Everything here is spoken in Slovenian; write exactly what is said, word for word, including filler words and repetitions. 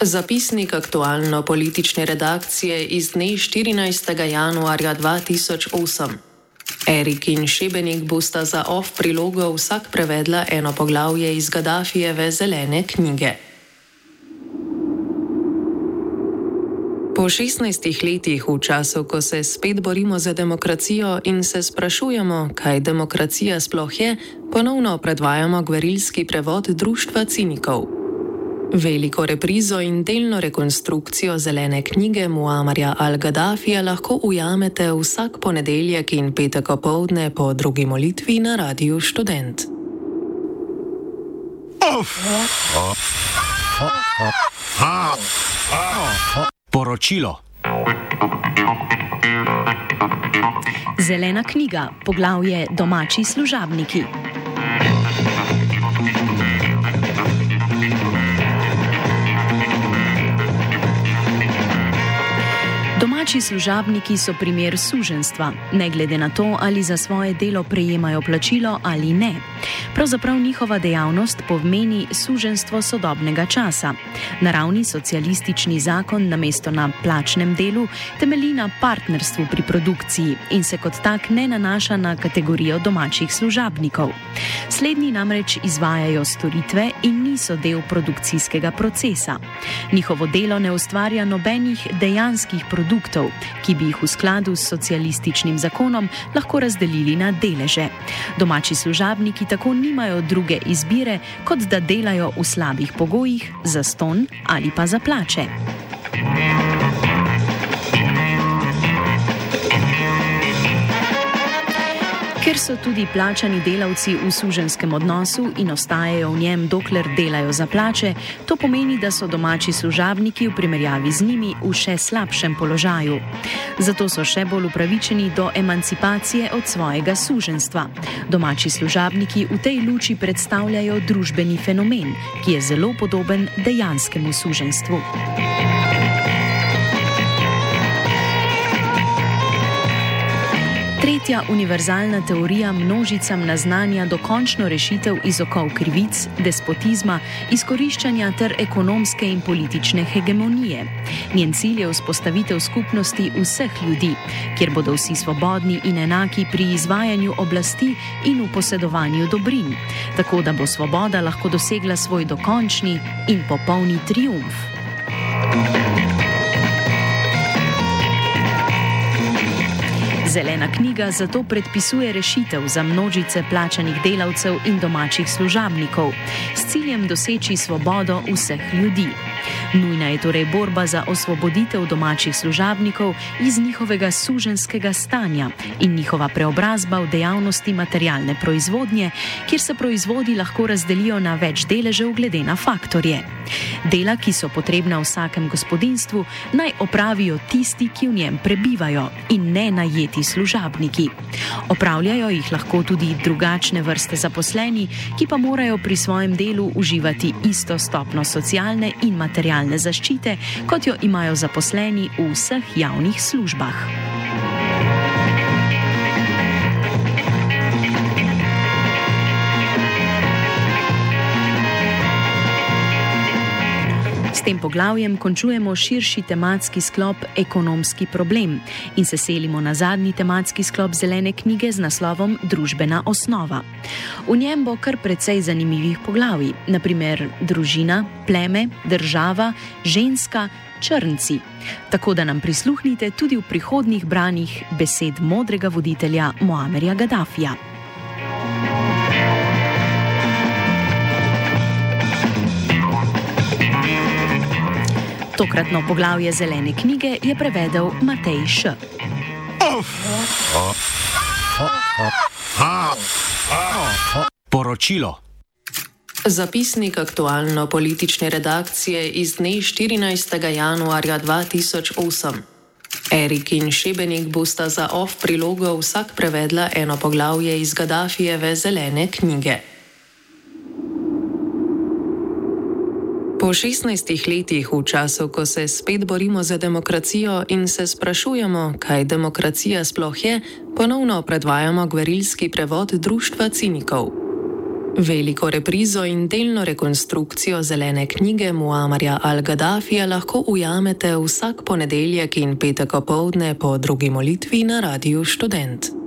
Zapisnik aktualno-politične redakcije iz dne štirinajstega januarja dva tisoč osem. Erik in Šebenik bosta za off prilogo vsak prevedla eno poglavje iz Gaddafijeve zelene knjige. Po šestnajstih letih, v času, ko se spet borimo za demokracijo in se sprašujemo, kaj demokracija sploh je, ponovno predvajamo gverilski prevod Društva cinikov. Veliko reprizo in delno rekonstrukcijo zelene knjige Muamarja al-Gaddafija lahko ujamete vsak ponedeljek in petek opoldne po drugi molitvi na Radiu Študent. Poročilo. Zelena knjiga, poglavje Domači služabniki. Domači služabniki so primer suženjstva, ne glede na to, ali za svoje delo prejemajo plačilo ali ne. Pravzaprav njihova dejavnost pomeni suženjstvo sodobnega časa. Naravni socialistični zakon namesto na plačnem delu temelji na partnerstvu pri produkciji in se kot tak ne nanaša na kategorijo domačih služabnikov. Slednji namreč izvajajo storitve in niso del produkcijskega procesa. Njihovo delo ne ustvarja nobenih dejanskih produktov, ki bi jih v skladu s socialističnim zakonom lahko razdelili na deleže. Domači služabniki tako nimajo druge izbire, kot da delajo v slabih pogojih, zastonj ali pa za plače. Ker so tudi plačani delavci v suženjskem odnosu in ostajajo v njem, dokler delajo za plače, to pomeni, da so domači služabniki v primerjavi z njimi v še slabšem položaju. Zato so še bolj upravičeni do emancipacije od svojega suženjstva. Domači služabniki v tej luči predstavljajo družbeni fenomen, ki je zelo podoben dejanskemu suženjstvu. Tretja univerzalna teorija množicam naznanja dokončno rešitev iz okov krivic, despotizma, izkoriščanja ter ekonomske in politične hegemonije. Njen cilj je vzpostavitev skupnosti vseh ljudi, kjer bodo vsi svobodni in enaki pri izvajanju oblasti in v posedovanju dobrin, tako da bo svoboda lahko dosegla svoj dokončni in popolni triumf. Zelena knjiga zato predpisuje rešitev za množice plačanih delavcev in domačih služabnikov s ciljem doseči svobodo vseh ljudi. Nujna je torej borba za osvoboditev domačih služabnikov iz njihovega suženjskega stanja in njihova preobrazba v dejavnosti materialne proizvodnje, kjer se proizvodi lahko razdelijo na več deležev glede na faktorje. Dela, ki so potrebna vsakem gospodinjstvu, naj opravijo tisti, ki v njem prebivajo, in ne najeti služabniki. Opravljajo jih lahko tudi drugačne vrste zaposleni, ki pa morajo pri svojem delu uživati isto stopnjo socialne in materialne zaščite, kot jo imajo zaposleni v vseh javnih službah. S tem poglavjem končujemo širši tematski sklop Ekonomski problem in se selimo na zadnji tematski sklop zelene knjige z naslovom Družbena osnova. V njem bo kar precej zanimivih poglavij, na primer družina, pleme, država, ženska, črnci. Tako da nam prisluhnite tudi v prihodnjih branjih besed modrega voditelja Muamarja Gaddafija. Tokratno poglavje zelene knjige je prevedel Matej Š. Poročilo. Zapisnik aktualno-politične redakcije iz dne štirinajstega januarja dva tisoč osem. Erik in Šebenik bosta za off prilogo vsak prevedla eno poglavje iz Gaddafijeve zelene knjige. Po šestnajstih letih, v času, ko se spet borimo za demokracijo in se sprašujemo, kaj demokracija sploh je, ponovno predvajamo gverilski prevod Društva cinikov. Veliko reprizo in delno rekonstrukcijo zelene knjige Muammarja al-Gaddafija lahko ujamete vsak ponedeljek in petek opoldne po drugi molitvi na Radiu Študent.